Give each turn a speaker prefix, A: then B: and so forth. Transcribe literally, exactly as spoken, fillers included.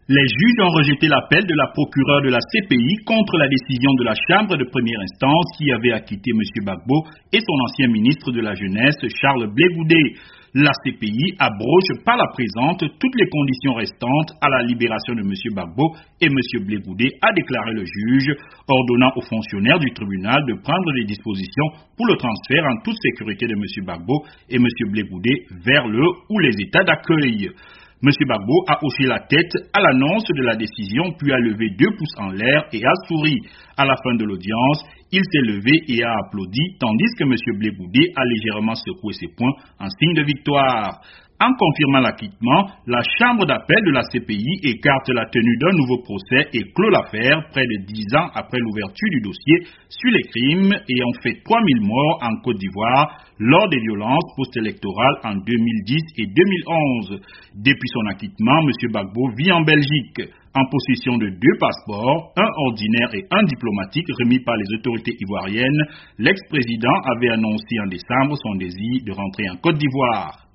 A: Les juges ont rejeté l'appel de la procureure de la C P I contre la décision de la Chambre de première instance qui avait acquitté M. Gbagbo et son ancien ministre de la Jeunesse, Charles Blé Goudé. La C P I abroge par la présente toutes les conditions restantes à la libération de M. Gbagbo et M. Blé Goudé, a déclaré le juge, ordonnant aux fonctionnaires du tribunal de prendre des dispositions pour le transfert en toute sécurité de M. Gbagbo et M. Blé Goudé vers le ou les états d'accueil. M. Gbagbo a hoché la tête à l'annonce de la décision, puis a levé deux pouces en l'air et a souri. À la fin de l'audience, il s'est levé et a applaudi, tandis que M. Blé Goudé a légèrement secoué ses poings en signe de victoire. En confirmant l'acquittement, la Chambre d'appel de la C P I écarte la tenue d'un nouveau procès et clôt l'affaire près de dix ans après l'ouverture du dossier sur les crimes ayant fait trois mille morts en Côte d'Ivoire lors des violences post-électorales en deux mille dix et deux mille onze. Depuis son acquittement, M. Gbagbo vit en Belgique, en possession de deux passeports, un ordinaire et un diplomatique remis par les autorités ivoiriennes. L'ex-président avait annoncé en décembre son désir de rentrer en Côte d'Ivoire.